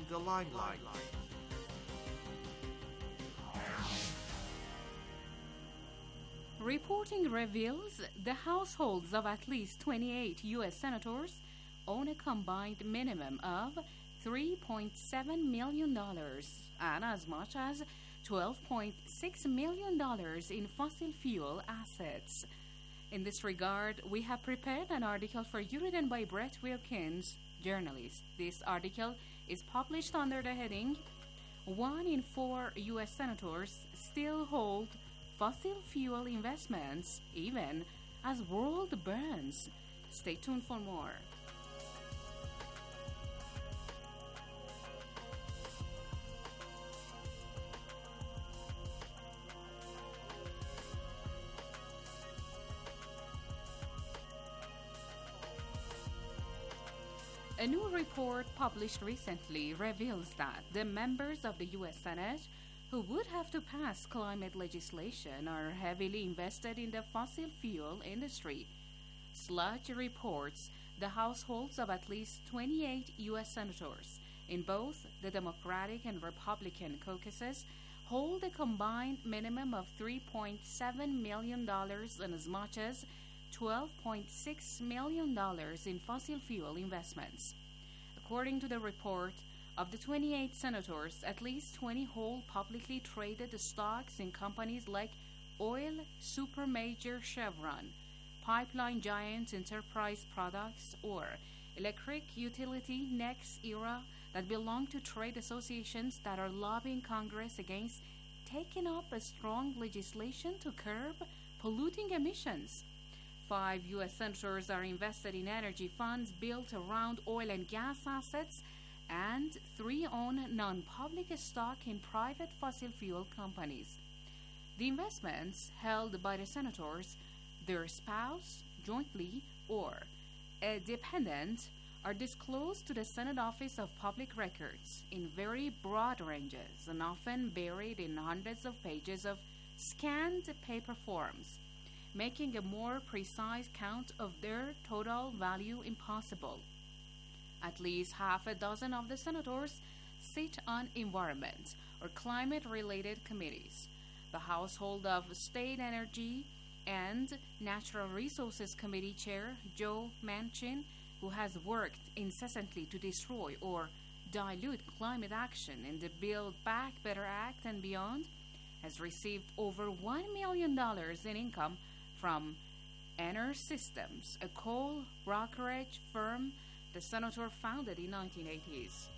the limelight. Reporting reveals the households of at least 28 U.S. senators own a combined minimum of $3.7 million and as much as $12.6 million in fossil fuel assets. In this regard, we have prepared an article for you written by Brett Wilkins, journalist. This article is published under the heading 1 in 4 U.S. senators still hold fossil fuel investments even as world burns. Stay tuned for more. A new report published recently reveals that the members of the U.S. Senate who would have to pass climate legislation are heavily invested in the fossil fuel industry. Sludge reports the households of at least 28 U.S. senators in both the Democratic and Republican caucuses hold a combined minimum of $3.7 million and as much as $12.6 million in fossil fuel investments. According to the report, of the 28 senators, at least 20 hold publicly traded stocks in companies like oil supermajor Chevron, pipeline giant Enterprise Products, or electric utility NextEra that belong to trade associations that are lobbying Congress against taking up a strong legislation to curb polluting emissions. 5 U.S. senators are invested in energy funds built around oil and gas assets, and 3 own non-public stock in private fossil fuel companies. The investments held by the senators, their spouse, jointly, or a dependent are disclosed to the Senate Office of Public Records in very broad ranges and often buried in hundreds of pages of scanned paper forms, making a more precise count of their total value impossible. At least half a dozen of the senators sit on environment or climate-related committees. The Household of State Energy and Natural Resources Committee Chair Joe Manchin, who has worked incessantly to destroy or dilute climate action in the Build Back Better Act and beyond, has received over $1 million in income from Enersystems, a coal brokerage firm the senator founded in the 1980s.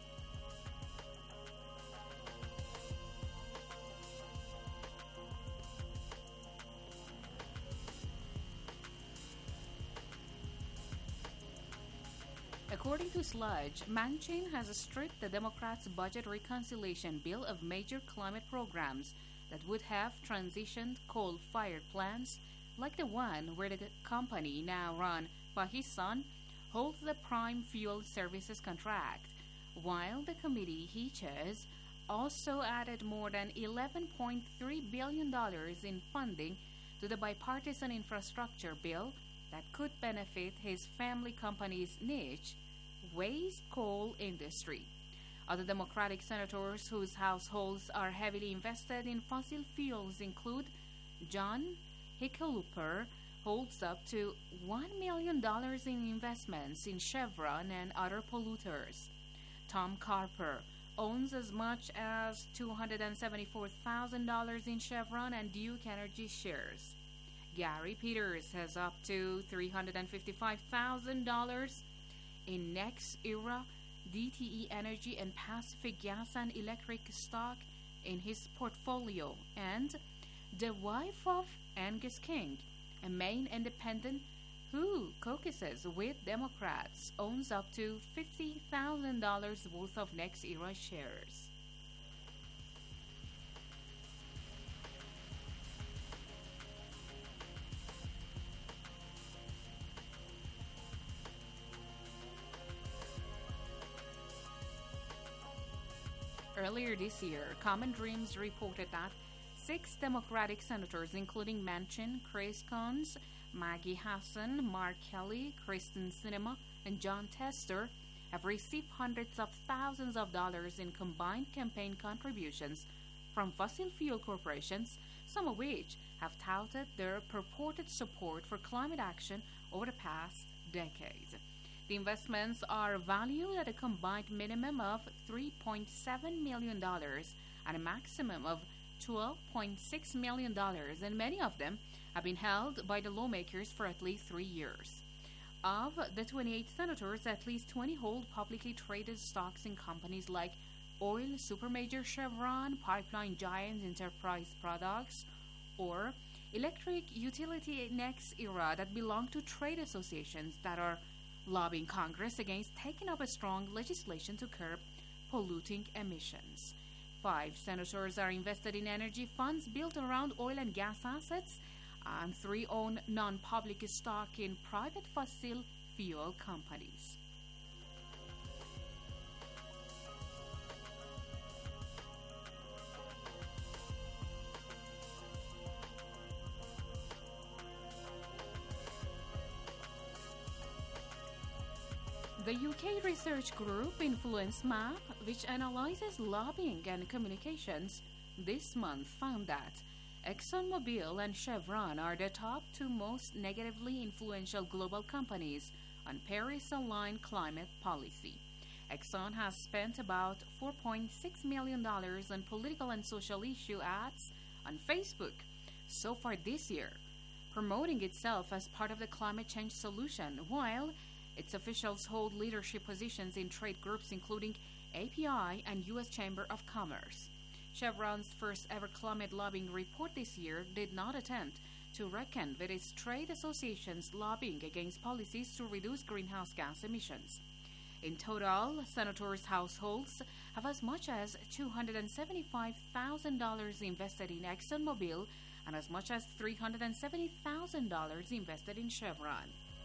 According to Sludge, Manchin has stripped the Democrats' budget reconciliation bill of major climate programs that would have transitioned coal-fired plants, like the one where the company, now run by his son, holds the prime fuel services contract, while the committee he chairs also added more than $11.3 billion in funding to the bipartisan infrastructure bill that could benefit his family company's niche, waste coal industry. Other Democratic senators whose households are heavily invested in fossil fuels include John Hickenlooper, holds up to $1 million in investments in Chevron and other polluters. Tom Carper owns as much as $274,000 in Chevron and Duke Energy shares. Gary Peters has up to $355,000 in NextEra, DTE Energy, and Pacific Gas and Electric stock in his portfolio, and the wife of Angus King, a Maine independent who caucuses with Democrats, owns up to $50,000 worth of NextEra shares. Earlier this year, Common Dreams reported that 6 Democratic senators, including Manchin, Chris Coons, Maggie Hassan, Mark Kelly, Kristen Sinema, and John Tester, have received hundreds of thousands of dollars in combined campaign contributions from fossil fuel corporations, some of which have touted their purported support for climate action over the past decade. The investments are valued at a combined minimum of $3.7 million and a maximum of $12.6 million, and many of them have been held by the lawmakers for at least 3 years. Of the 28 senators, at least 20 hold publicly traded stocks in companies like oil supermajor Chevron, pipeline giant Enterprise Products, or electric utility NextEra that belong to trade associations that are lobbying Congress against taking up a strong legislation to curb polluting emissions. 5 senators are invested in energy funds built around oil and gas assets, and 3 own non-public stock in private fossil fuel companies. The UK research group InfluenceMap, which analyzes lobbying and communications, this month found that ExxonMobil and Chevron are the top 2 most negatively influential global companies on Paris-aligned climate policy. Exxon has spent about $4.6 million on political and social issue ads on Facebook so far this year, promoting itself as part of the climate change solution, while its officials hold leadership positions in trade groups including API and U.S. Chamber of Commerce. Chevron's first ever climate lobbying report this year did not attempt to reckon with its trade associations lobbying against policies to reduce greenhouse gas emissions. In total, senators' households have as much as $275,000 invested in ExxonMobil and as much as $370,000 invested in Chevron.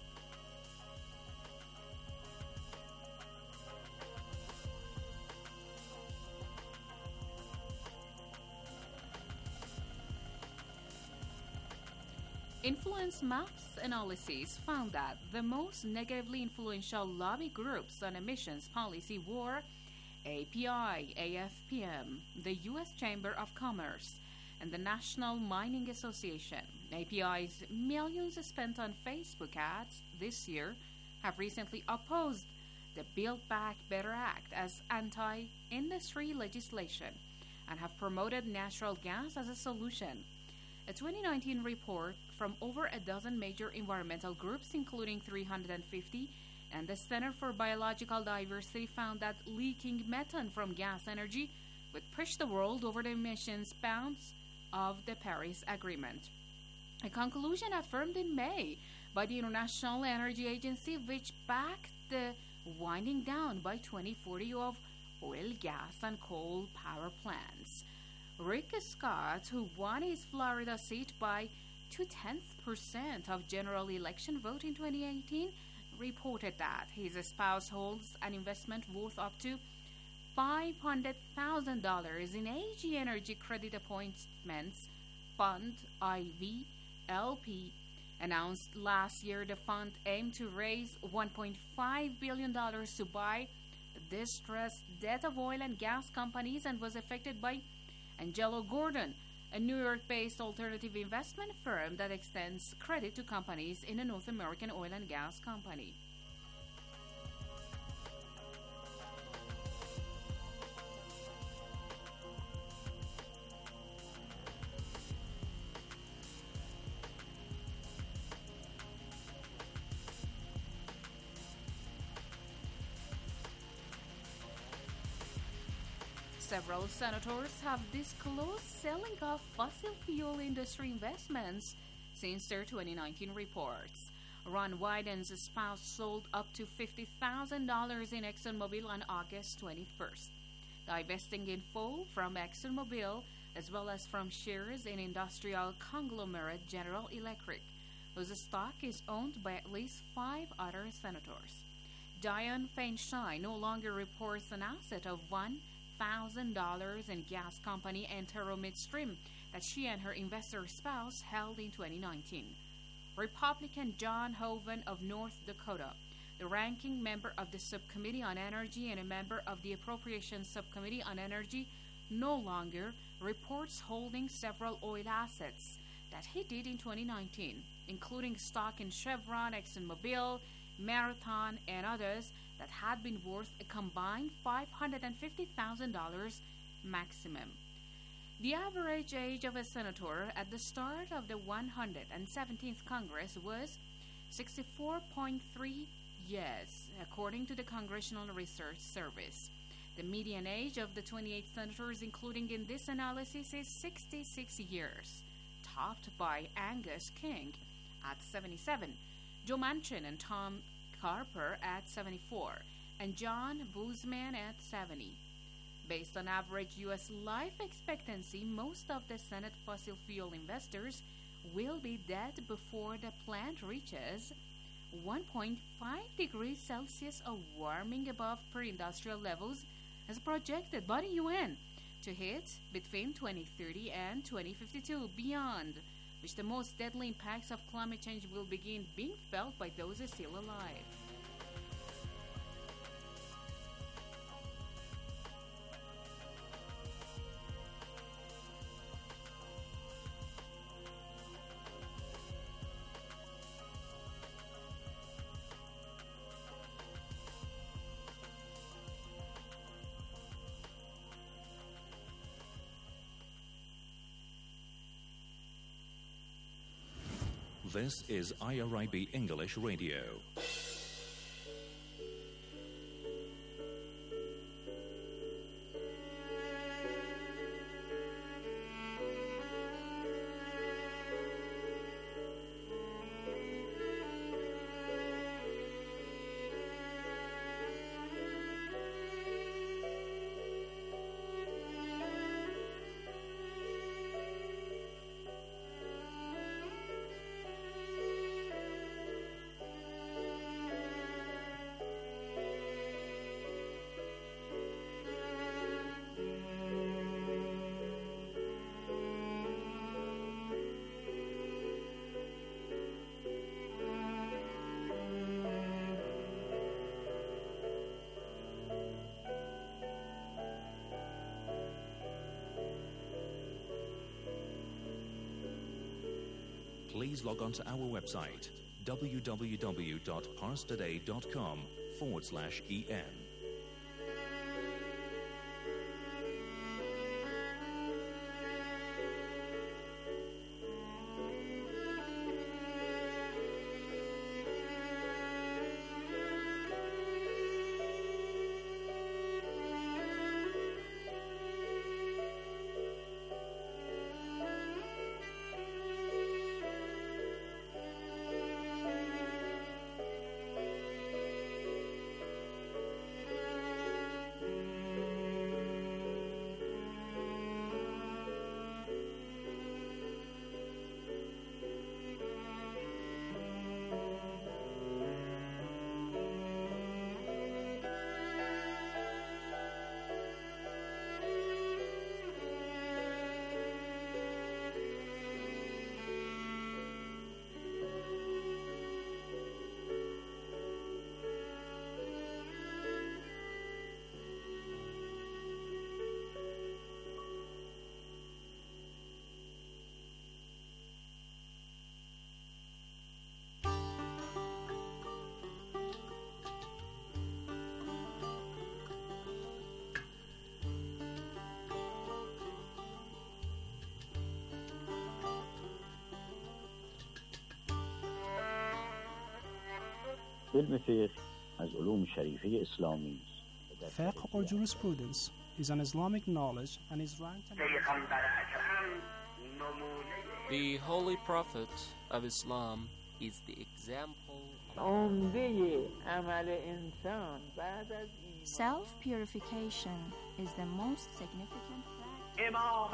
InfluenceMap's analysis found that the most negatively influential lobby groups on emissions policy were API, AFPM, the U.S. Chamber of Commerce, and the National Mining Association. API's millions spent on Facebook ads this year have recently opposed the Build Back Better Act as anti-industry legislation and have promoted natural gas as a solution. A 2019 report from over a dozen major environmental groups, including 350, and the Center for Biological Diversity found that leaking methane from gas energy would push the world over the emissions bounds of the Paris Agreement. A conclusion affirmed in May by the International Energy Agency, which backed the winding down by 2040 of oil, gas, and coal power plants. Rick Scott, who won his Florida seat by 0.2% of general election vote in 2018, reported that his spouse holds an investment worth up to $500,000 in AG Energy Credit Appointments Fund IV LP. Announced last year, the fund aimed to raise $1.5 billion to buy distressed debt of oil and gas companies and was affected by Angelo Gordon, a New York-based alternative investment firm that extends credit to companies in a North American oil and gas company. Several senators have disclosed selling off fossil fuel industry investments since their 2019 reports. Ron Wyden's spouse sold up to $50,000 in ExxonMobil on August 21st, divesting in full from ExxonMobil as well as from shares in industrial conglomerate General Electric, whose stock is owned by at least 5 other senators. Dianne Feinstein no longer reports an asset of $1,000 in gas company Antero Midstream that she and her investor spouse held in 2019. Republican John Hoeven of North Dakota the ranking member of the Subcommittee on Energy and a member of the Appropriations Subcommittee on Energy, no longer reports holding several oil assets that he did in 2019, including stock in Chevron, ExxonMobil, Marathon, and others that had been worth a combined $550,000 maximum. The average age of a senator at the start of the 117th Congress was 64.3 years, according to the Congressional Research Service. The median age of the 28 senators, including in this analysis, is 66 years, topped by Angus King at 77, Joe Manchin and Tom Carper at 74, and John Boozman at 70. Based on average U.S. life expectancy, most of the Senate fossil fuel investors will be dead before the plant reaches 1.5 degrees Celsius of warming above pre-industrial levels as projected by the UN to hit between 2030 and 2052, beyond which the most deadly impacts of climate change will begin being felt by those still alive. This is IRIB English Radio. Please log on to our website, www.parstoday.com/en. علم فقه از علوم شریفه اسلامی است. Fiqh or jurisprudence is an Islamic knowledge and is ranked. The Holy Prophet of Islam is the example. Self-purification is the most significant fact.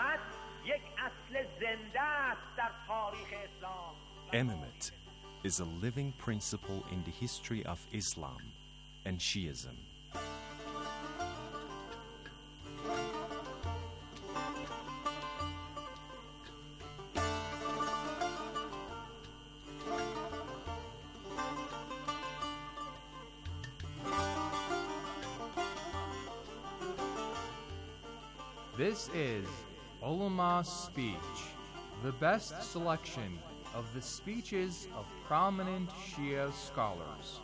Imamate is a living principle in the history of Islam and Shiism. This is Ulama Speech, the best selection of the speeches of prominent Shia scholars.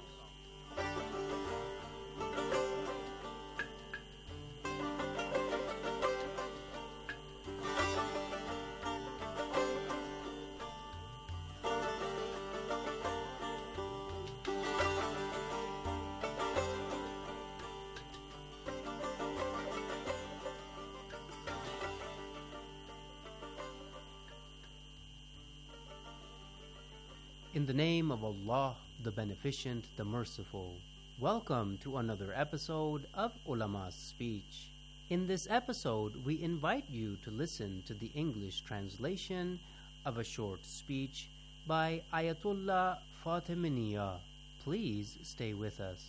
In the name of Allah, the Beneficent, the Merciful, welcome to another episode of Ulama's Speech. In this episode, we invite you to listen to the English translation of a short speech by Ayatollah Fatimiyya. Please stay with us.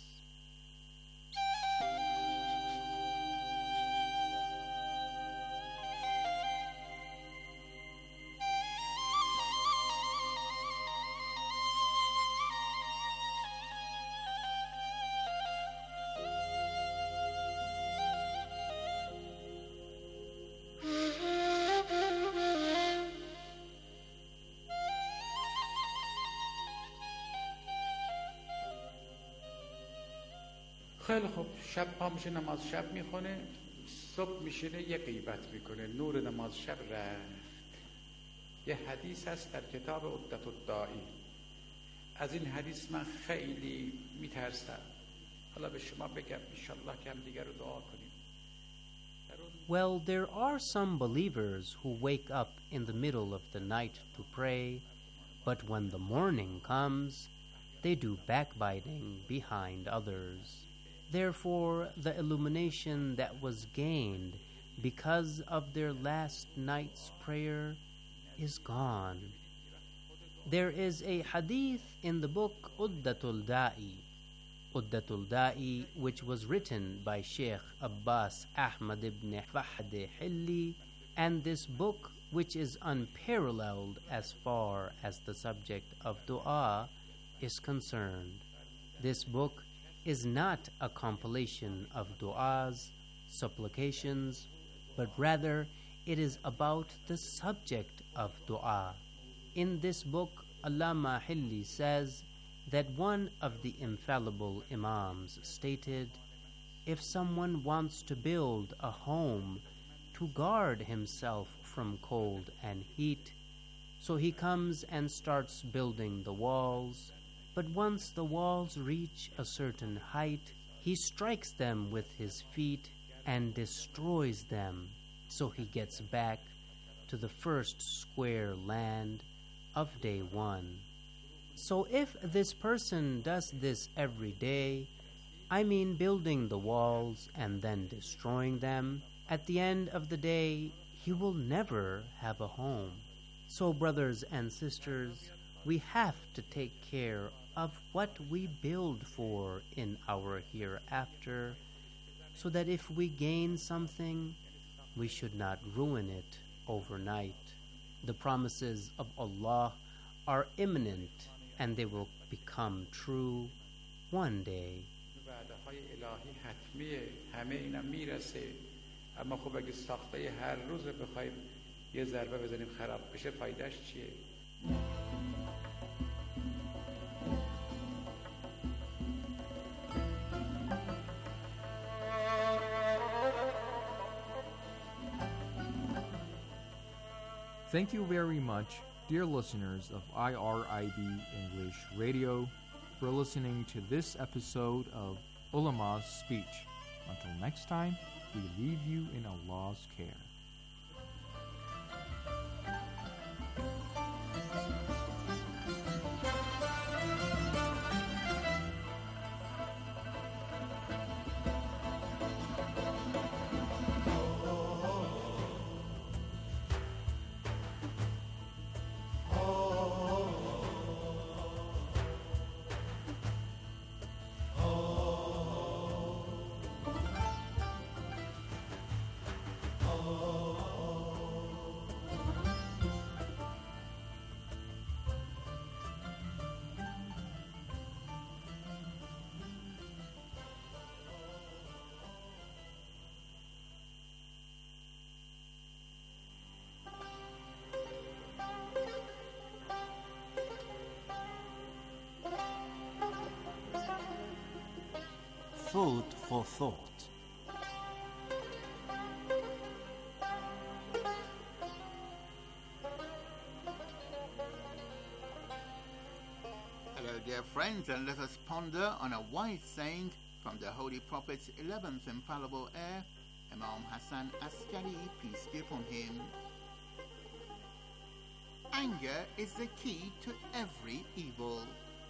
خیلی خوب شب پا میشه نماز شب میخونه صبح میشینه یه غیبت میکنه نور نماز شب رفت یه حدیث هست در کتاب عدت الداعی از این حدیث من خیلی میترسم حالا به شما بگم انشالله که هم دیگر رو دعا کنیم Well, there are some believers who wake up in the middle of the night to pray, but when the morning comes, they do backbiting behind others. Therefore, the illumination that was gained because of their last night's prayer is gone. There is a hadith in the book Uddatul Da'i, which was written by Sheikh Abbas Ahmad ibn Fahd Hilli, and this book, which is unparalleled as far as the subject of dua is concerned. This book is not a compilation of du'as, supplications, but rather it is about the subject of du'a. In this book, Allama Hilli says that one of the infallible imams stated, if someone wants to build a home to guard himself from cold and heat, so he comes and starts building the walls, but once the walls reach a certain height, he strikes them with his feet and destroys them, so he gets back to the first square land of day one. So if this person does this every day, I mean building the walls and then destroying them, at the end of the day, he will never have a home. So brothers and sisters, we have to take care of what we build for in our hereafter, so that if we gain something, we should not ruin it overnight. The promises of Allah are imminent, and they will become true one day. اما خب اگه ساخته هر روز بخوایم یه ضربه بزنیم خراب بشه فایدهش چیه؟ Thank you very much, dear listeners of IRIB English Radio, for listening to this episode of Ulama's Speech. Until next time, we leave you in Allah's care. Oh Food for thought. Hello, dear friends, and let us ponder on a wise saying from the Holy Prophet's 11th infallible heir, Imam Hassan Askari, peace be upon him. Anger is the key to every evil.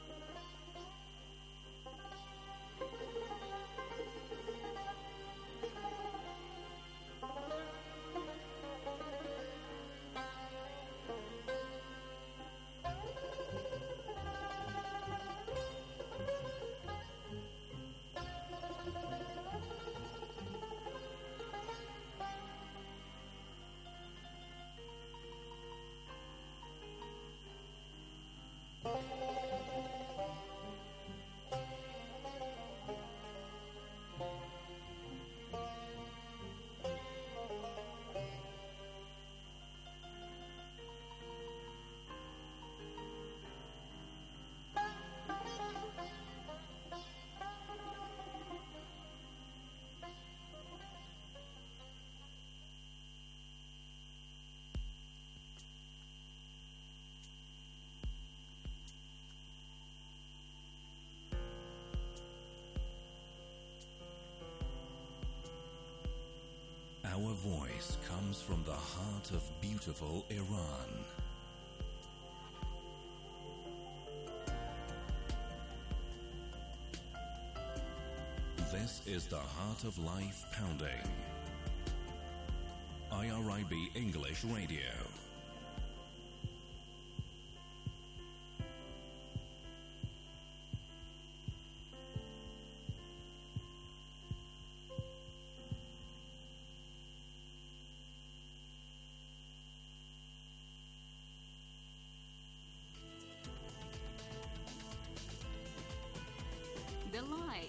Our voice comes from the heart of beautiful Iran. This is the Heart of Life Pounding. IRIB English Radio. The light.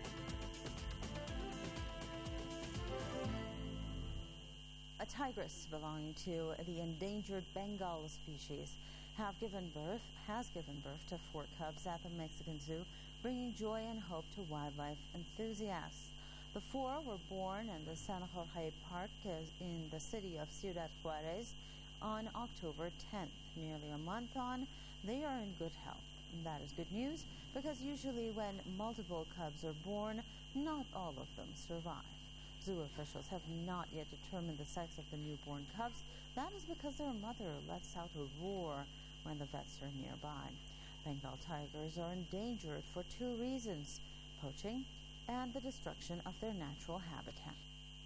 A tigress belonging to the endangered Bengal species has given birth to 4 cubs at the Mexican Zoo, bringing joy and hope to wildlife enthusiasts. The 4 were born in the San Jorge Park in the city of Ciudad Juarez on October 10th. Nearly a month on, they are in good health. And that is good news because usually when multiple cubs are born, not all of them survive. Zoo officials have not yet determined the sex of the newborn cubs. That is because their mother lets out a roar when the vets are nearby. Bengal tigers are endangered for 2 reasons: poaching and the destruction of their natural habitat.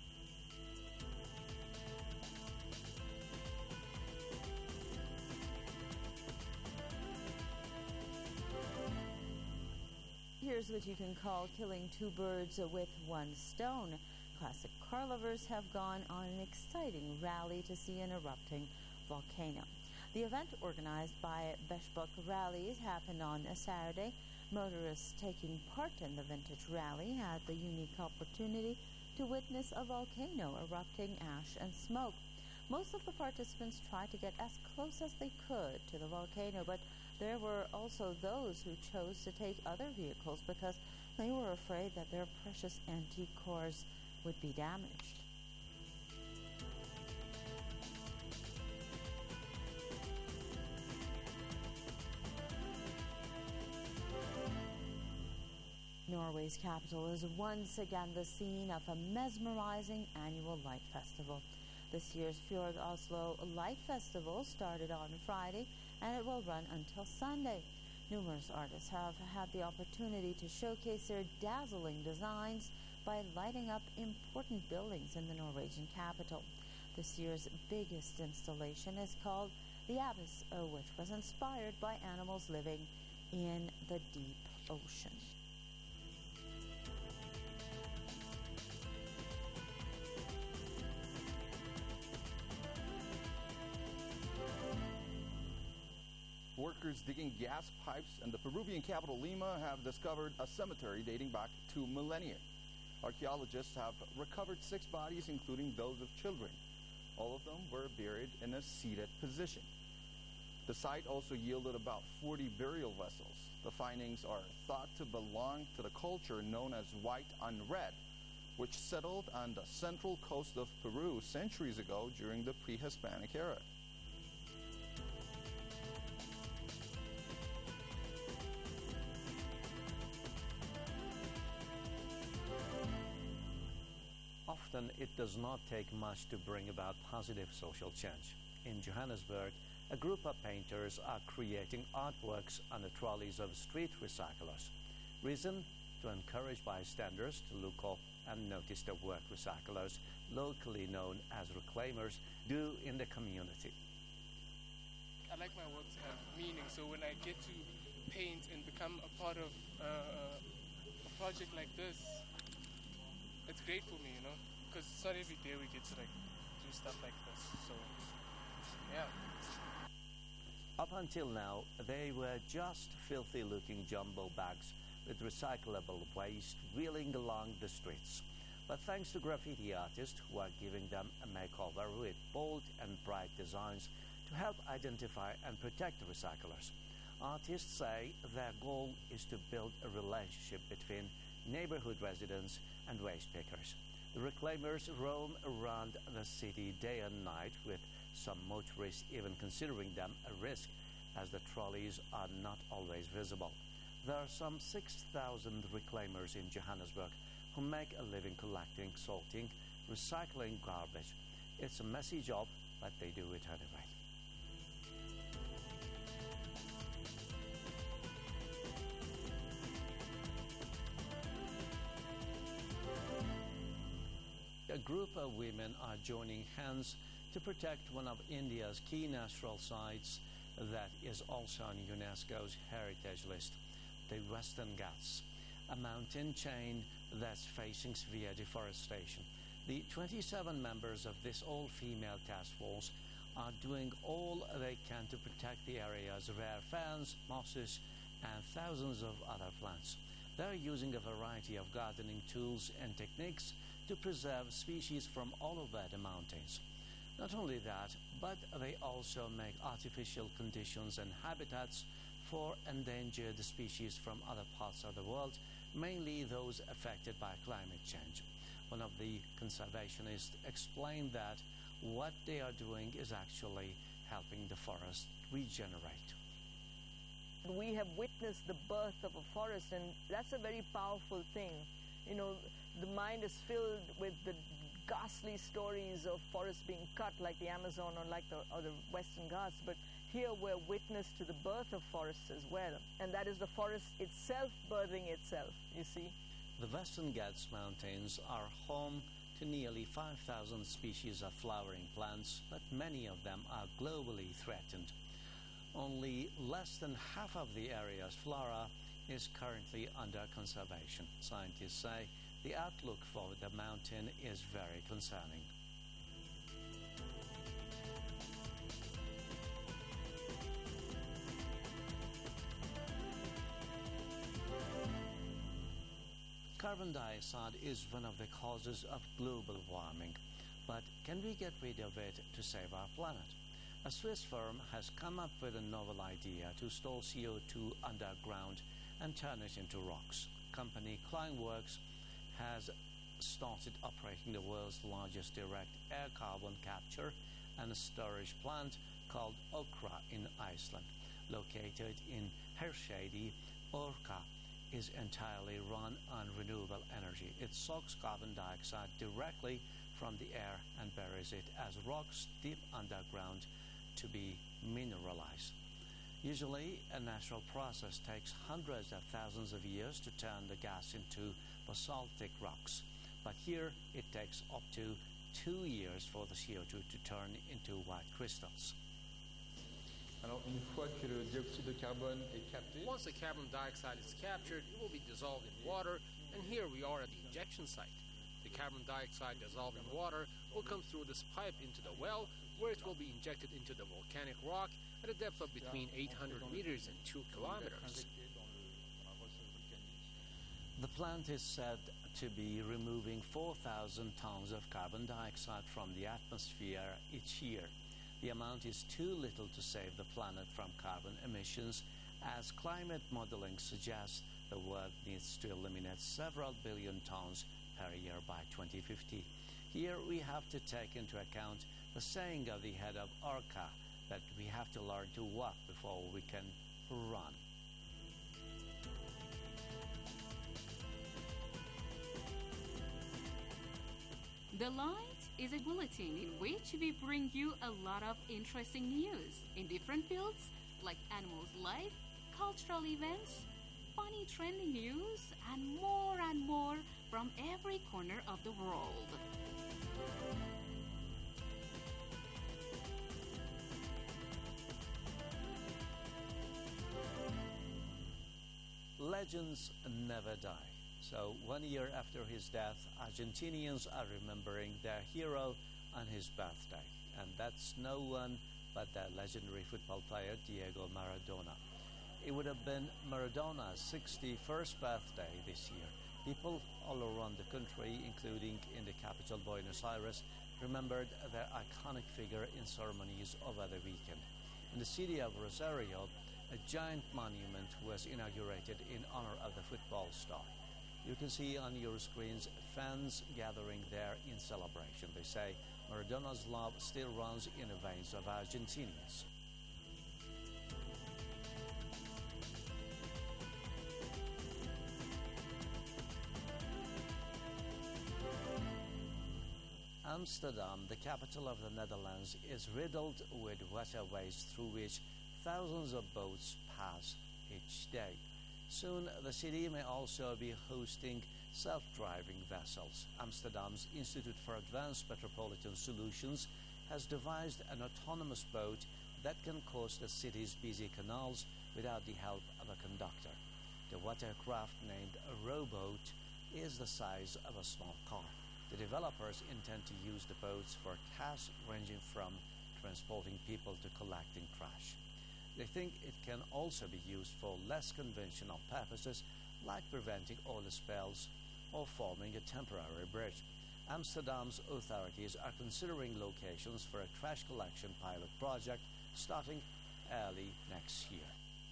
Here's what you can call killing 2 birds with 1 stone. Classic car lovers have gone on an exciting rally to see an erupting volcano. The event, organized by Beshbuk Rallies, happened on a Saturday. Motorists taking part in the vintage rally had the unique opportunity to witness a volcano erupting ash and smoke. Most of the participants tried to get as close as they could to the volcano, but there were also those who chose to take other vehicles because they were afraid that their precious antique cars would be damaged. Norway's capital is once again the scene of a mesmerizing annual light festival. This year's Fjord Oslo Light Festival started on Friday and it will run until Sunday. Numerous artists have had the opportunity to showcase their dazzling designs by lighting up important buildings in the Norwegian capital. This year's biggest installation is called The Abyss, which was inspired by animals living in the deep ocean. Workers digging gas pipes in the Peruvian capital Lima have discovered a cemetery dating back 2 millennia. Archaeologists have recovered 6 bodies, including those of children. All of them were buried in a seated position. The site also yielded about 40 burial vessels. The findings are thought to belong to the culture known as white on red, which settled on the central coast of Peru centuries ago during the pre-Hispanic era. Often it does not take much to bring about positive social change. In Johannesburg, a group of painters are creating artworks on the trolleys of street recyclers. Reason? To encourage bystanders to look up and notice the work recyclers, locally known as reclaimers, do in the community. I like my work to have meaning, so when I get to paint and become a part of a project like this, it's great for me, you know, because it's not every day we get to like do stuff like this. So, yeah. Up until now, they were just filthy-looking jumbo bags with recyclable waste wheeling along the streets. But thanks to graffiti artists who are giving them a makeover with bold and bright designs to help identify and protect the recyclers, artists say their goal is to build a relationship between neighborhood residents and waste pickers. The reclaimers roam around the city day and night, with some motorists even considering them a risk as the trolleys are not always visible. There are some 6,000 reclaimers in Johannesburg who make a living collecting, sorting, recycling garbage. It's a messy job, but they do it anyway. A group of women are joining hands to protect one of India's key natural sites that is also on UNESCO's heritage list, the Western Ghats, a mountain chain that's facing severe deforestation. The 27 members of this all-female task force are doing all they can to protect the area's rare ferns, mosses, and thousands of other plants. They're using a variety of gardening tools and techniques to preserve species from all over the mountains. Not only that, but they also make artificial conditions and habitats for endangered species from other parts of the world, mainly those affected by climate change. One of the conservationists explained that what they are doing is actually helping the forest regenerate. We have witnessed the birth of a forest, and that's a very powerful thing. You know, the mind is filled with the ghastly stories of forests being cut, like the Amazon or like the Western Ghats, but here we're witness to the birth of forests as well, and that is the forest itself birthing itself, you see. The Western Ghats Mountains are home to nearly 5,000 species of flowering plants, but many of them are globally threatened. Only less than half of the area's flora is currently under conservation. Scientists say the outlook for the mountain is very concerning. Carbon dioxide is one of the causes of global warming, but can we get rid of it to save our planet? A Swiss firm has come up with a novel idea to store CO2 underground and turn it into rocks. Company Climeworks has started operating the world's largest direct air carbon capture and storage plant called Okra in Iceland. Located in Hershey, Orka is entirely run on renewable energy. It soaks carbon dioxide directly from the air and buries it as rocks deep underground to be mineralized. Usually, a natural process takes hundreds of thousands of years to turn the gas into basaltic rocks. But here, it takes up to 2 years for the CO2 to turn into white crystals. Once the carbon dioxide is captured, it will be dissolved in water, and here we are at the injection site. The carbon dioxide dissolved in water will come through this pipe into the well, where it will be injected into the volcanic rock at a depth of between 800 meters and 2 kilometers. The plant is said to be removing 4,000 tons of carbon dioxide from the atmosphere each year. The amount is too little to save the planet from carbon emissions, as climate modeling suggests the world needs to eliminate several billion tons per year by 2050. Here we have to take into account the saying of the head of Orca that we have to learn to walk before we can run. The Light is a bulletin in which we bring you a lot of interesting news in different fields like animals' life, cultural events, funny trending news, and more from every corner of the world. Legends never die. So 1 year after his death, Argentinians are remembering their hero on his birthday. And that's no one but the legendary football player Diego Maradona. It would have been Maradona's 61st birthday this year. People all around the country, including in the capital Buenos Aires, remembered their iconic figure in ceremonies over the weekend. In the city of Rosario, a giant monument was inaugurated in honor of the football star. You can see on your screens fans gathering there in celebration. They say Maradona's love still runs in the veins of Argentinians. Amsterdam, the capital of the Netherlands, is riddled with waterways through which thousands of boats pass each day. Soon, the city may also be hosting self-driving vessels. Amsterdam's Institute for Advanced Metropolitan Solutions has devised an autonomous boat that can cross the city's busy canals without the help of a conductor. The watercraft, named a rowboat, is the size of a small car. The developers intend to use the boats for tasks ranging from transporting people to collecting trash. They think it can also be used for less conventional purposes, like preventing oil spills or forming a temporary bridge. Amsterdam's authorities are considering locations for a trash collection pilot project starting early next year.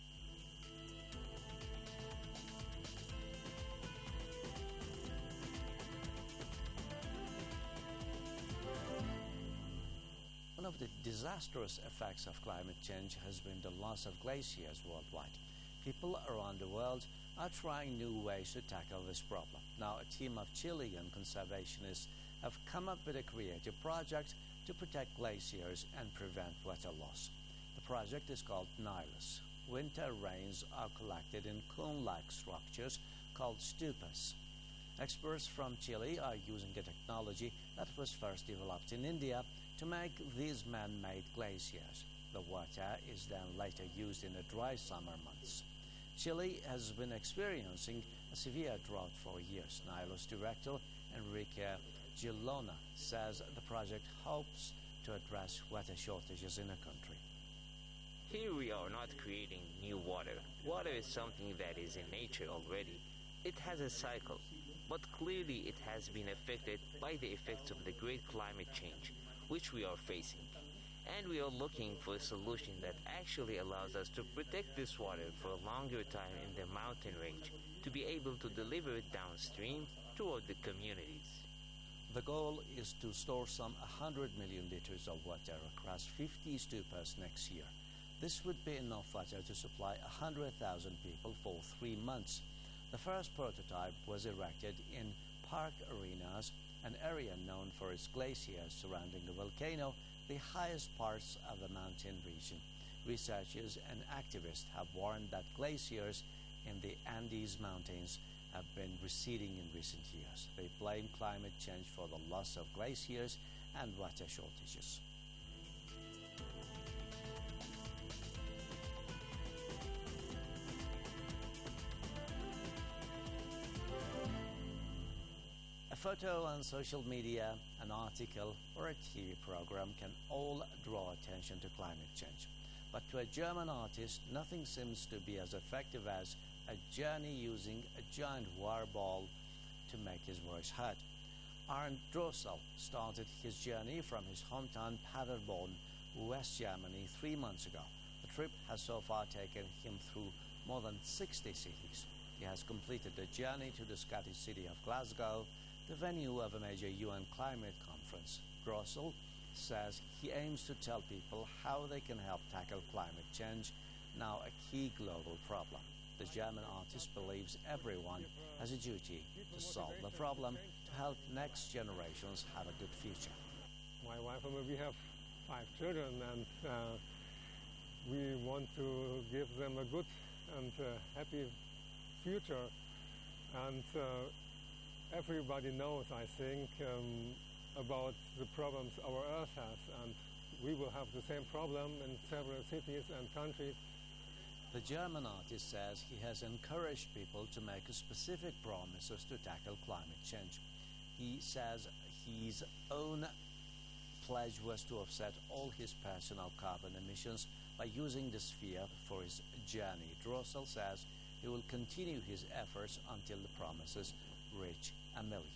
One of the disastrous effects of climate change has been the loss of glaciers worldwide. People around the world are trying new ways to tackle this problem. Now, a team of Chilean conservationists have come up with a creative project to protect glaciers and prevent water loss. The project is called Nilus. Winter rains are collected in cone-like structures called stupas. Experts from Chile are using a technology that was first developed in India to make these man-made glaciers. The water is then later used in the dry summer months. Chile has been experiencing a severe drought for years. Nilus director Enrique Girona says the project hopes to address water shortages in the country. Here we are not creating new water. Water is something that is in nature already. It has a cycle, but clearly it has been affected by the effects of the great climate change which we are facing. And we are looking for a solution that actually allows us to protect this water for a longer time in the mountain range to be able to deliver it downstream toward the communities. The goal is to store some 100 million liters of water across 50 stupas next year. This would be enough water to supply 100,000 people for 3 months. The first prototype was erected in Park Arenas, an area known for its glaciers surrounding the volcano, the highest parts of the mountain region. Researchers and activists have warned that glaciers in the Andes Mountains have been receding in recent years. They blame climate change for the loss of glaciers and water shortages. A photo on social media, an article, or a TV program can all draw attention to climate change. But to a German artist, nothing seems to be as effective as a journey using a giant war ball to make his voice heard. Arndt Drossel started his journey from his hometown Paderborn West Germany 3 months ago. The trip has so far taken him through more than 60 cities. He has completed the journey to the Scottish city of Glasgow, the venue of a major UN climate conference. Drossel says he aims to tell people how they can help tackle climate change, now a key global problem. The German artist believes everyone has a duty to solve the problem to help next generations have a good future. My wife and we have 5 children, and we want to give them a good and happy future. And everybody knows, I think, about the problems our Earth has, and we will have the same problem in several cities and countries. The German artist says he has encouraged people to make specific promises to tackle climate change. He says his own pledge was to offset all his personal carbon emissions by using the sphere for his journey. Drossel says he will continue his efforts until the promises reach 1 million.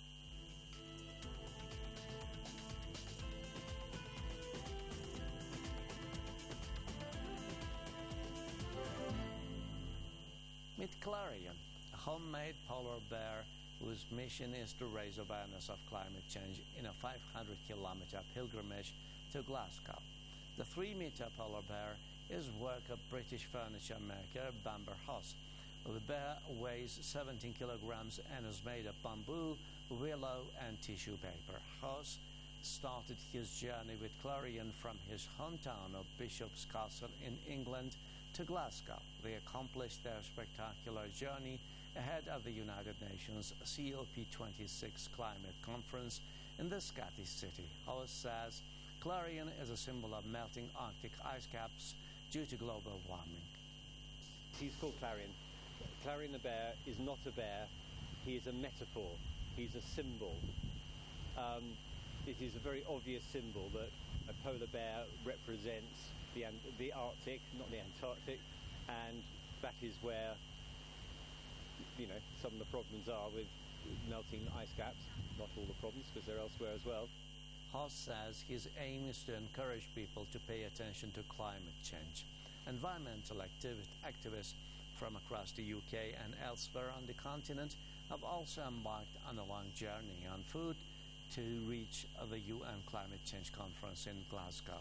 Meet Clarion, a homemade polar bear whose mission is to raise awareness of climate change in a 500-kilometer pilgrimage to Glasgow. The 3-meter polar bear is work of British furniture maker Bamber House. The bear weighs 17 kilograms and is made of bamboo, willow and tissue paper. House started his journey with Clarion from his hometown of Bishop's Castle in England to Glasgow. They accomplished their spectacular journey ahead of the United Nations COP26 climate conference in the Scottish city. House says Clarion is a symbol of melting Arctic ice caps due to global warming. He's called Clarion. Clarion the bear is not a bear, he is a metaphor, he's a symbol. It is a very obvious symbol that a polar bear represents the Arctic, not the Antarctic, and that is where, some of the problems are with melting ice caps. Not all the problems, because they're elsewhere as well. Hoss says his aim is to encourage people to pay attention to climate change. Environmental activists from across the UK and elsewhere on the continent have also embarked on a long journey on foot to reach the UN Climate Change Conference in Glasgow.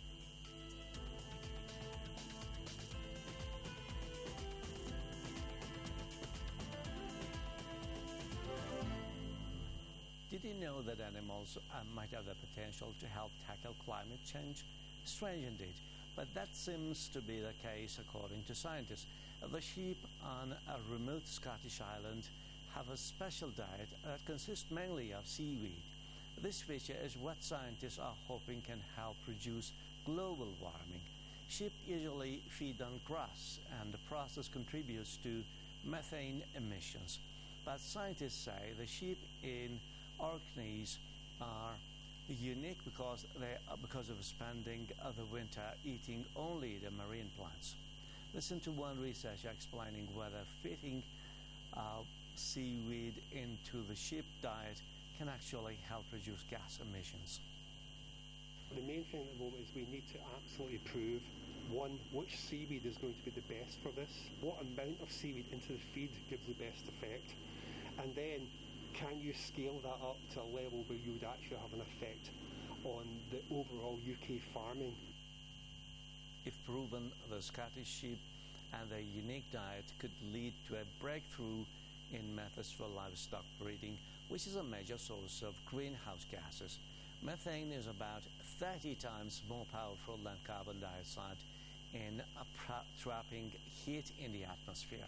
Did you know that animals might have the potential to help tackle climate change? Strange indeed, but that seems to be the case according to scientists. The sheep on a remote Scottish island have a special diet that consists mainly of seaweed. This feature is what scientists are hoping can help reduce global warming. Sheep usually feed on grass, and the process contributes to methane emissions. But scientists say the sheep in Orkneys are unique because of spending the winter eating only the marine plants. Listen to one researcher explaining whether feeding seaweed into the sheep diet can actually help reduce gas emissions. The main thing at the moment is we need to absolutely prove, one, which seaweed is going to be the best for this, what amount of seaweed into the feed gives the best effect, and then can you scale that up to a level where you would actually have an effect on the overall UK farming? If proven, the Scottish sheep and their unique diet could lead to a breakthrough in methods for livestock breeding, which is a major source of greenhouse gases. Methane is about 30 times more powerful than carbon dioxide in trapping heat in the atmosphere.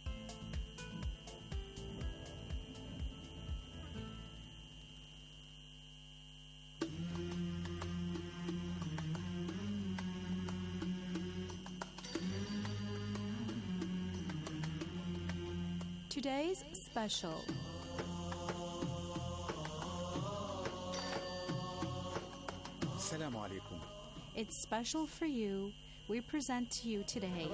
Today's special. Assalamu alaikum. It's special for you. We present to you today.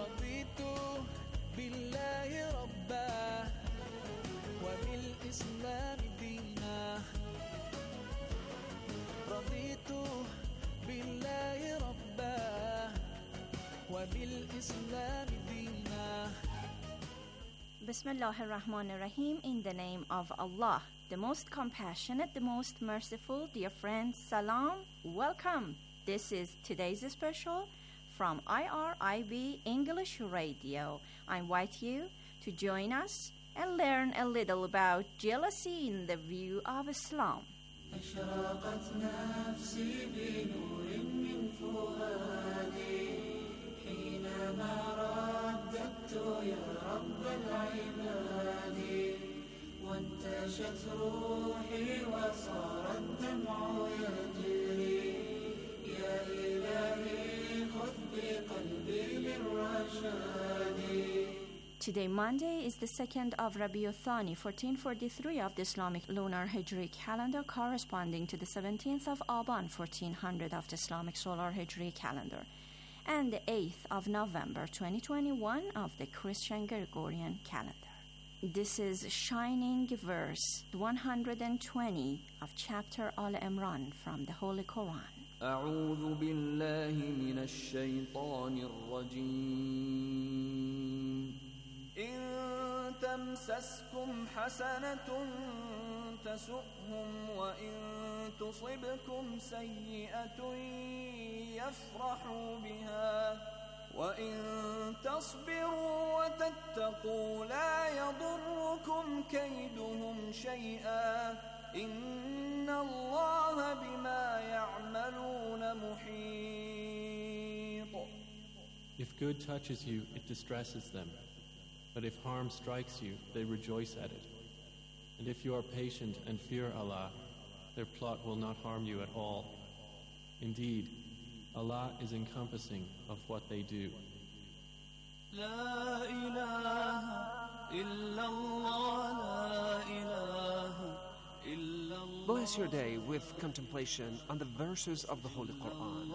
وبالإسلام دينا. Bismillah ar-Rahman ar-Rahim. In the name of Allah, the most compassionate, the most merciful. Dear friends, salam, welcome. This is today's special from IRIB English Radio. I invite you to join us and learn a little about jealousy in the view of Islam. أشرقت نفسي بنور من فؤادي حينما رددت يا رب العباد وانتشت روحي وصار الدمع يجري يا إلهي خذ بقلبي للرشاد. Today, Monday, is the 2nd of Rabiul Thani, 1443 of the Islamic lunar Hijri calendar, corresponding to the 17th of Aban, 1400 of the Islamic solar Hijri calendar, and the 8th of November, 2021 of the Christian Gregorian calendar. This is Shining Verse 120 of chapter Al-Imran from the Holy Quran. أعوذ بالله من الشيطان الرجيم. إن تمسسكم حسنة تسؤهم وإن تصبكم سيئة يفرحوا بها وإن تصبروا وتتقوا لا يضركم كيدهم شيئا إن الله بما يعملون محيط. If good touches you, it distresses them. But if harm strikes you, they rejoice at it. And if you are patient and fear Allah, their plot will not harm you at all. Indeed, Allah is encompassing of what they do. لا إله إلا الله لا إله إلا الله. Bless your day with contemplation on the verses of the Holy Quran.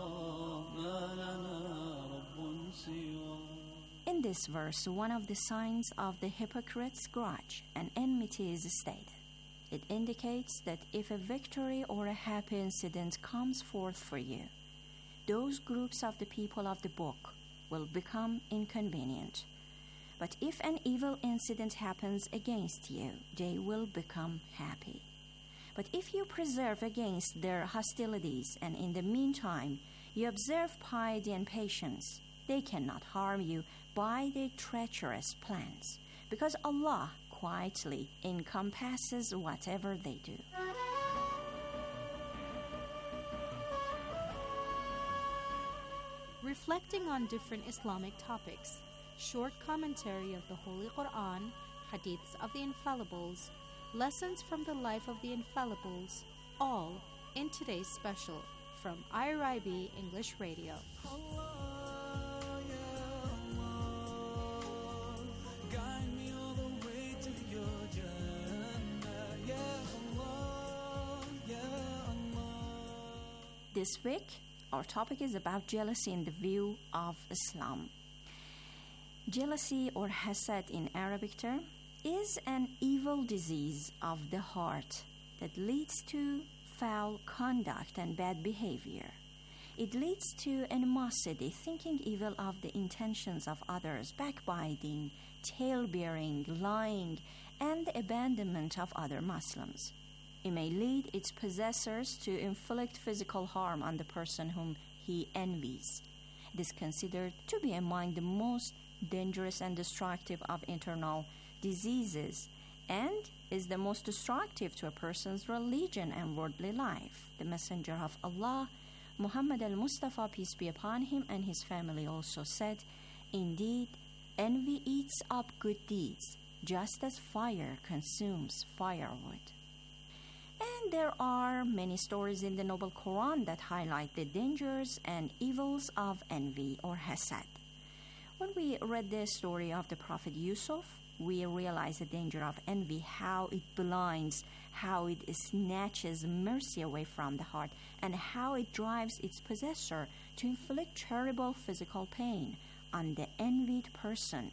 In this verse, one of the signs of the hypocrite's grudge and enmity is stated. It indicates that if a victory or a happy incident comes forth for you, those groups of the people of the book will become inconvenient. But if an evil incident happens against you, they will become happy. But if you preserve against their hostilities and in the meantime you observe piety and patience, they cannot harm you by their treacherous plans, because Allah quietly encompasses whatever they do. Reflecting on different Islamic topics, short commentary of the Holy Quran, hadiths of the Infallibles, lessons from the life of the Infallibles, all in today's special from IRIB English Radio. This week, our topic is about jealousy in the view of Islam. Jealousy, or hasad in Arabic term, is an evil disease of the heart that leads to foul conduct and bad behavior. It leads to animosity, thinking evil of the intentions of others, backbiting, tale-bearing, lying, and the abandonment of other Muslims. It may lead its possessors to inflict physical harm on the person whom he envies. It is considered to be among the most dangerous and destructive of internal diseases, and is the most destructive to a person's religion and worldly life. The Messenger of Allah, Muhammad al-Mustafa, peace be upon him, and his family also said, "Indeed, envy eats up good deeds, just as fire consumes firewood." And there are many stories in the Noble Quran that highlight the dangers and evils of envy or hasad. When we read the story of the Prophet Yusuf, we realize the danger of envy, how it blinds, how it snatches mercy away from the heart, and how it drives its possessor to inflict terrible physical pain on the envied person.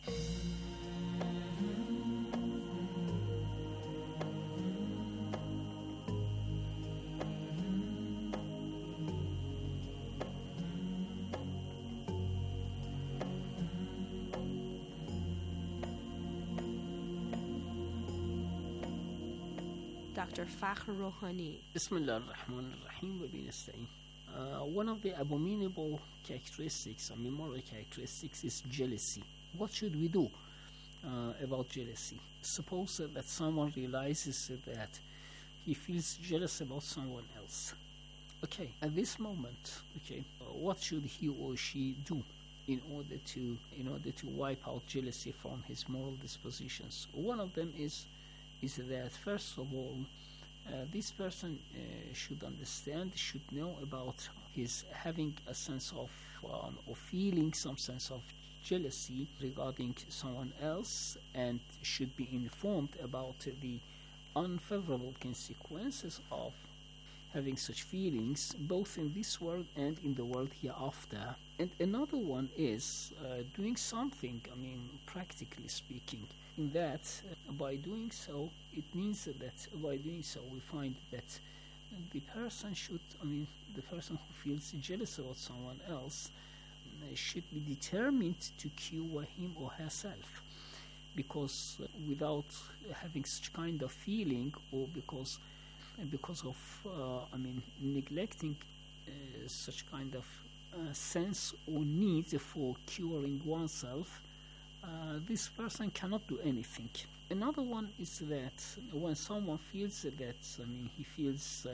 Dr. Fakhr Rouhani. Bismillah ar-Rahman ar-Rahim wa binasta'in. One of the abominable characteristics, moral characteristics, is jealousy. What should we do about jealousy? Suppose that someone realizes that he feels jealous about someone else. Okay, at this moment, what should he or she do in order to wipe out jealousy from his moral dispositions? One of them is that, first of all, this person should understand, should know about his having a sense of or feeling some sense of jealousy regarding someone else, and should be informed about the unfavorable consequences of having such feelings, both in this world and in the world hereafter. And another one is doing something, practically speaking, in that by doing so, it means that by doing so we find that the person the person who feels jealous about someone else should be determined to cure him or herself, because without having such kind of feeling, or because of neglecting such kind of sense or need for curing oneself, this person cannot do anything. Another one is that when someone feels that he feels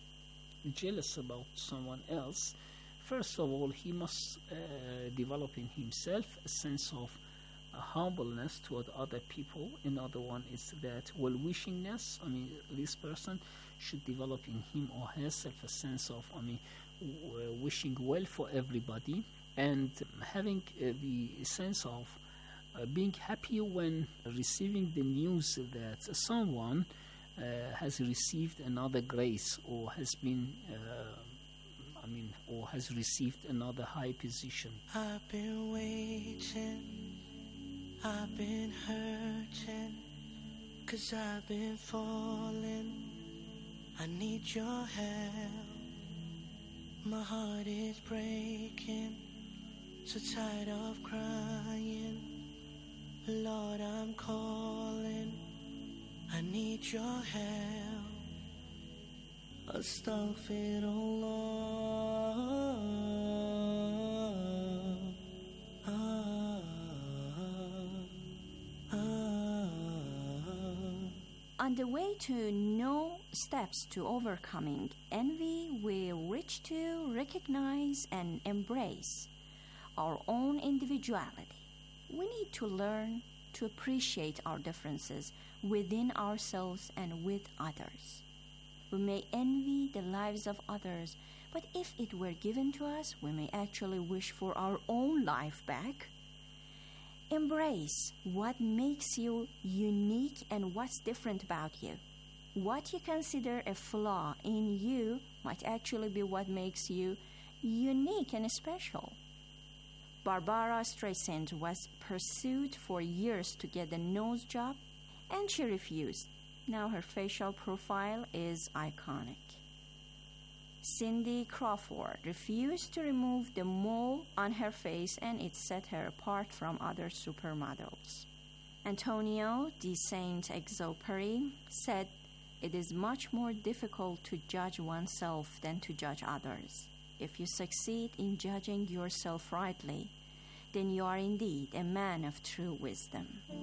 jealous about someone else, first of all, he must develop in himself a sense of humbleness toward other people. Another one is that well-wishingness. This person should develop in him or herself a sense of wishing well for everybody, and having the sense of being happy when receiving the news that someone has received another grace, or has been or has received another high position. I've been waiting, I've been hurting, 'cause I've been falling. I need your help. My heart is breaking, so tired of crying. Lord, I'm calling, I need your help. On the way to no steps to overcoming envy, we reach to recognize and embrace our own individuality. We need to learn to appreciate our differences within ourselves and with others. We may envy the lives of others, but if it were given to us, we may actually wish for our own life back. Embrace what makes you unique and what's different about you. What you consider a flaw in you might actually be what makes you unique and special. Barbara Streisand was pursued for years to get a nose job, and she refused. Now her facial profile is iconic. Cindy Crawford refused to remove the mole on her face, and it set her apart from other supermodels. Antonio de Saint-Exupéry said, "It is much more difficult to judge oneself than to judge others. If you succeed in judging yourself rightly, then you are indeed a man of true wisdom."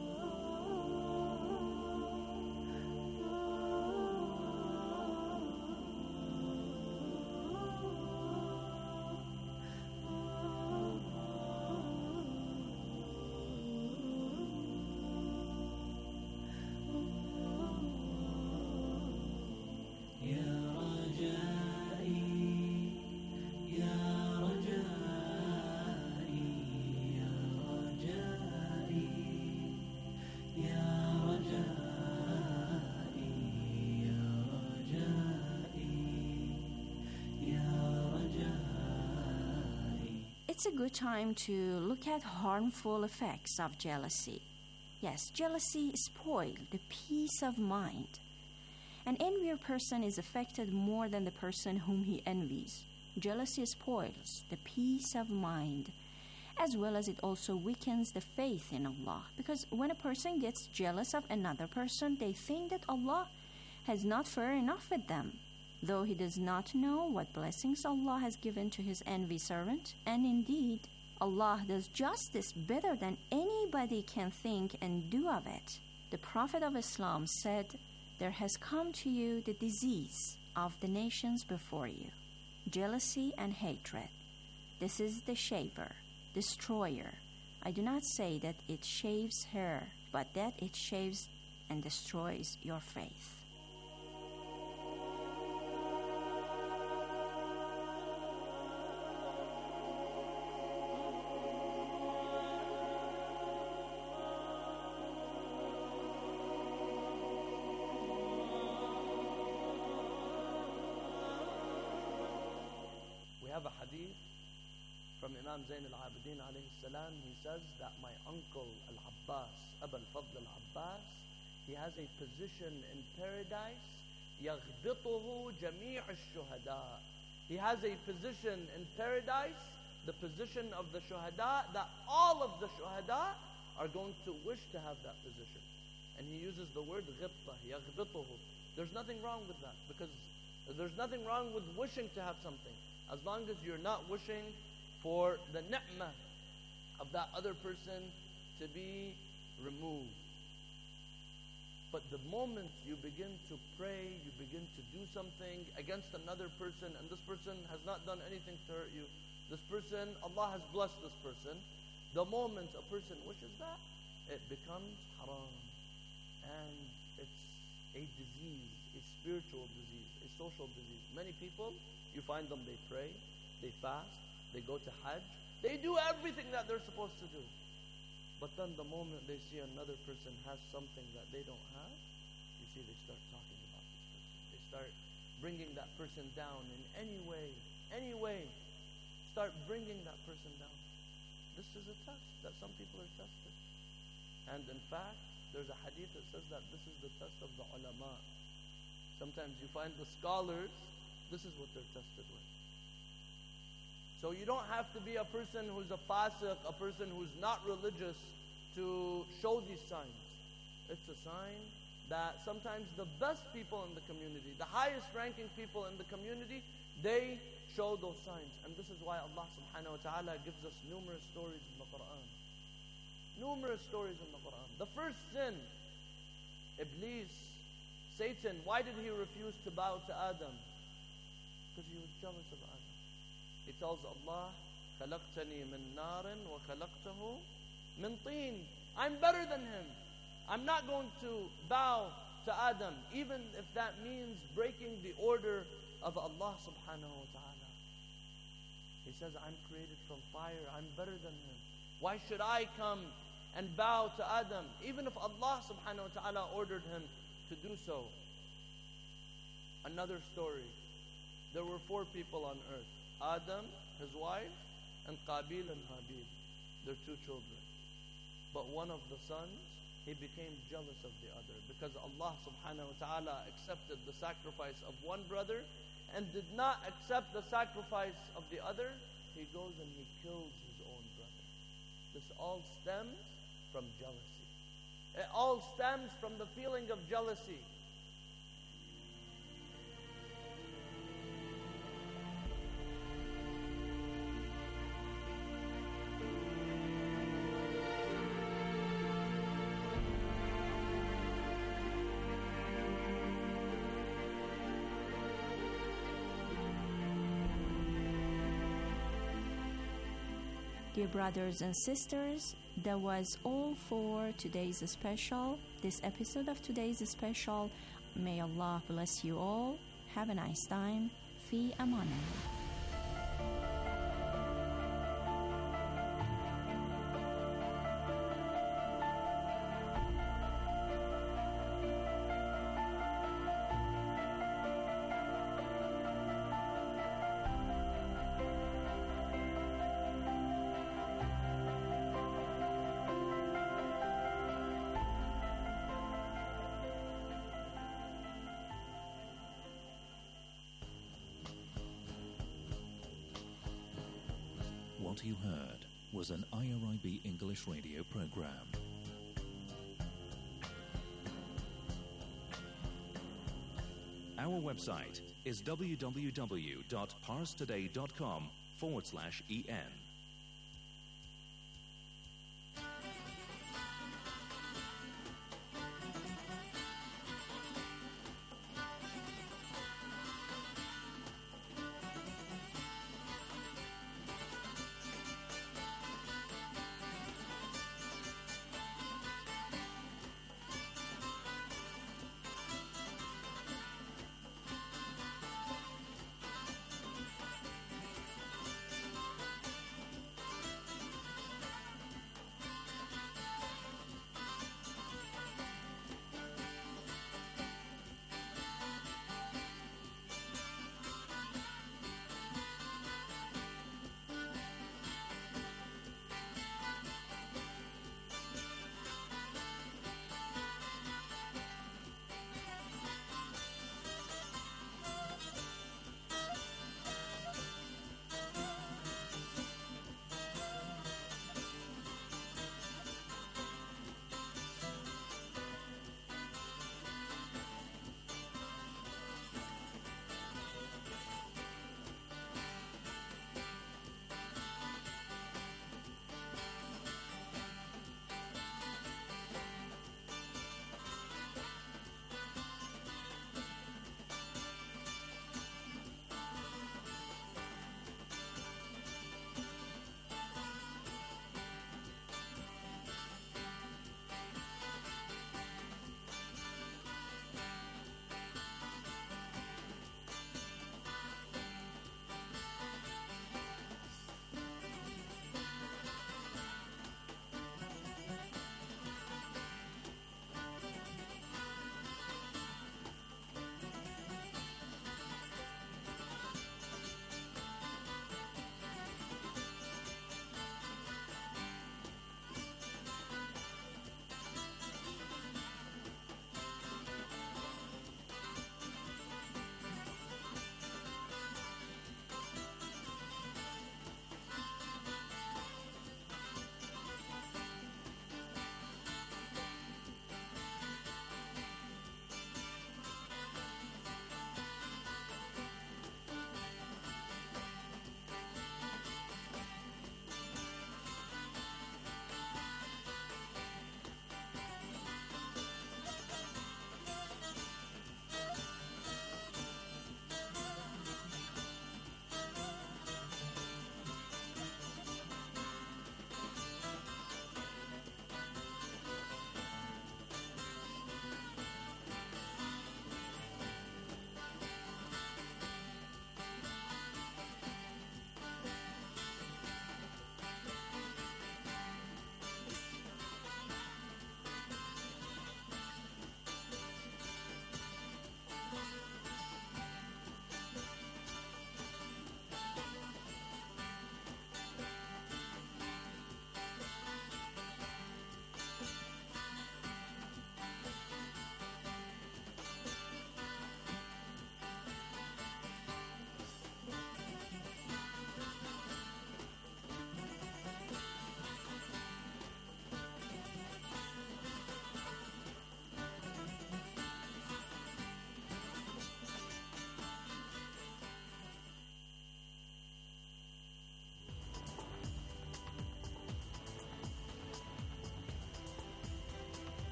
It's a good time to look at harmful effects of jealousy. Yes, jealousy spoils the peace of mind. An envious person is affected more than the person whom he envies. Jealousy spoils the peace of mind, as well as it also weakens the faith in Allah. Because when a person gets jealous of another person, they think that Allah has not fared enough with them, though he does not know what blessings Allah has given to his envy servant. And indeed, Allah does justice better than anybody can think and do of it. The Prophet of Islam said, "There has come to you the disease of the nations before you, jealousy and hatred. This is the shaver, destroyer. I do not say that it shaves hair, but that it shaves and destroys your faith." We have a hadith from Imam Zayn al-Abidin alayhi salam. He says that my uncle Al-Abbas, Abu al-Fadl al-Abbas, he has a position in paradise, يَغْبِطُهُ جَمِيعُ الشُّهَدَاء. He has a position in paradise, the position of the shuhada, that all of the shuhada are going to wish to have that position. And he uses the word غِبْطَ, يَغْبِطُهُ. There's nothing wrong with that, because there's nothing wrong with wishing to have something, as long as you're not wishing for the ni'mah of that other person to be removed. But the moment you begin to pray, you begin to do something against another person, and this person has not done anything to hurt you, this person, Allah has blessed this person, the moment a person wishes that, it becomes haram. And it's a disease, a spiritual disease, a social disease. Many people, you find them, they pray, they fast, they go to Hajj, they do everything that they're supposed to do. But then the moment they see another person has something that they don't have, you see they start talking about this person. They start bringing that person down in any way, start bringing that person down. This is a test that some people are tested. And in fact, there's a hadith that says that this is the test of the ulama. Sometimes you find the scholars, this is what they're tested with. So you don't have to be a person who's a fasiq, a person who's not religious, to show these signs. It's a sign that sometimes the best people in the community, the highest ranking people in the community, they show those signs. And this is why Allah subhanahu wa ta'ala gives us numerous stories in the Quran. Numerous stories in the Quran. The first sin, Iblis, Satan, why did he refuse to bow to Adam? Because he was jealous of Adam. He tells Allah, خَلَقْتَنِي مِن نَارٍ وَخَلَقْتَهُ مِن طِينٍ. I'm better than him. I'm not going to bow to Adam, even if that means breaking the order of Allah subhanahu wa ta'ala. He says, I'm created from fire. I'm better than him. Why should I come and bow to Adam, even if Allah subhanahu wa ta'ala ordered him to do so? Another story. There were 4 people on earth. Adam, his wife, and Qabil and Habil, their 2 children. But one of the sons, he became jealous of the other, because Allah subhanahu wa ta'ala accepted the sacrifice of one brother and did not accept the sacrifice of the other. He goes and he kills his own brother. This all stems from jealousy. It all stems from the feeling of jealousy. Dear brothers and sisters, that was all for today's special, this episode of today's special. May Allah bless you all. Have a nice time. Fi amanillah. What you heard was an IRIB English radio program. Our website is www.parstoday.com/en.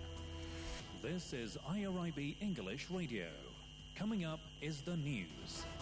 This is IRIB English Radio. Coming up is the news.